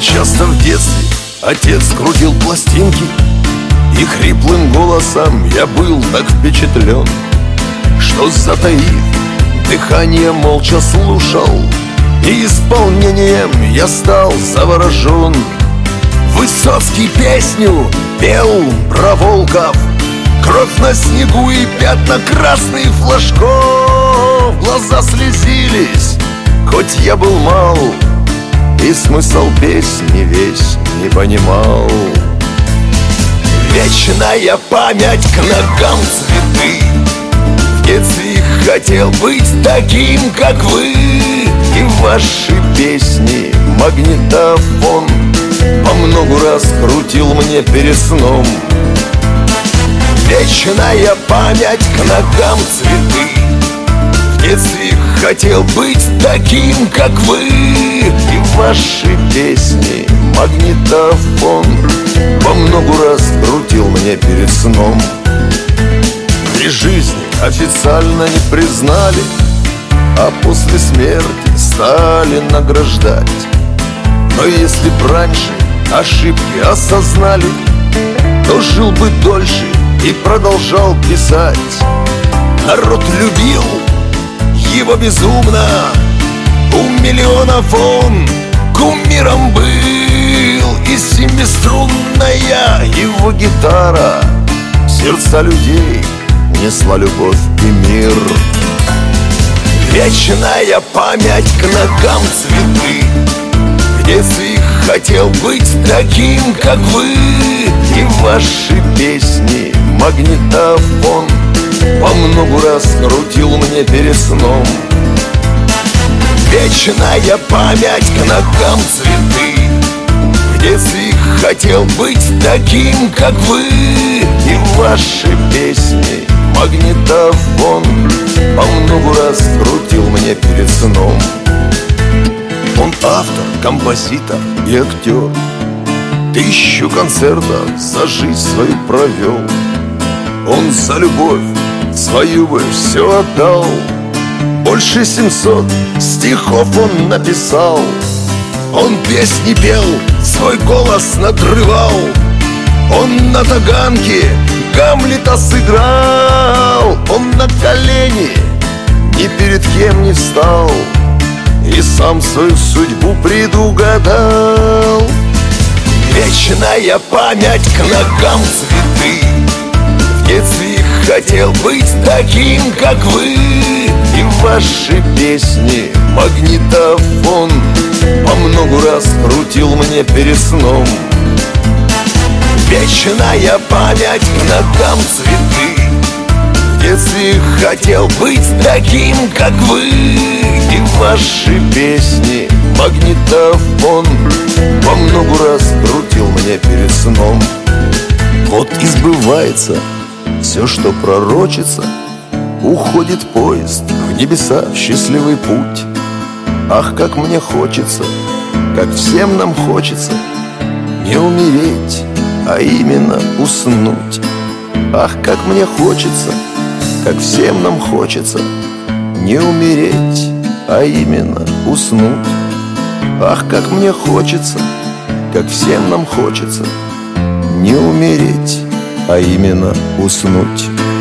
Часто в детстве отец крутил пластинки, и хриплым голосом я был так впечатлен, что, затаив дыхание, молча слушал, и исполнением я стал заворожен. Высоцкий песню пел про волков, кровь на снегу и пятна красных флажков. Глаза слезились, хоть я был мал, и смысл песни весь не понимал. Вечная память, к ногам цветы. В детстве хотел быть таким, как вы, и ваши песни магнитофон по многу раз крутил мне перед сном. Вечная память, к ногам цветы. В детстве хотел быть таким, как вы, и ваши песни магнитофон по многу раз крутил мне перед сном. При жизни официально не признали, а после смерти стали награждать. Но если б раньше ошибки осознали, то жил бы дольше и продолжал писать. Народ любил его безумно, у миллионов он кумиром был. И семиструнная его гитара сердца людей несла любовь и мир. Вечная память, к ногам цветы. В детстве хотел быть таким, как вы, и ваши песни магнитофон по многу раз крутил мне перед сном. Вечная память, к ногам цветы. В детстве хотел быть таким, как вы, и ваши песни магнитофон по многу раз крутил мне перед сном. Он автор, композитор и актер, 1000 концертов за жизнь свою провел. Он за любовь свою бы все отдал. Больше 700 стихов он написал. Он песни пел, свой голос надрывал. Он на таганке Гамлета сыграл. Он на колени ни перед кем не встал и сам свою судьбу предугадал. Вечная память, к ногам цветы. В детстве хотел быть таким, как вы, и ваши песни магнитофон по многу раз крутил мне перед сном. Вечная память, к ногам цветы. В детстве хотел быть таким, как вы, и ваши песни магнитофон по многу раз крутил мне перед сном. Вот и сбывается все, что пророчится. Уходит поезд в небеса, в счастливый путь. Ах, как мне хочется, как всем нам хочется не умереть, а именно уснуть. Ах, как мне хочется, как всем нам хочется не умереть, а именно уснуть. Ах, как мне хочется, как всем нам хочется не умереть, а именно уснуть.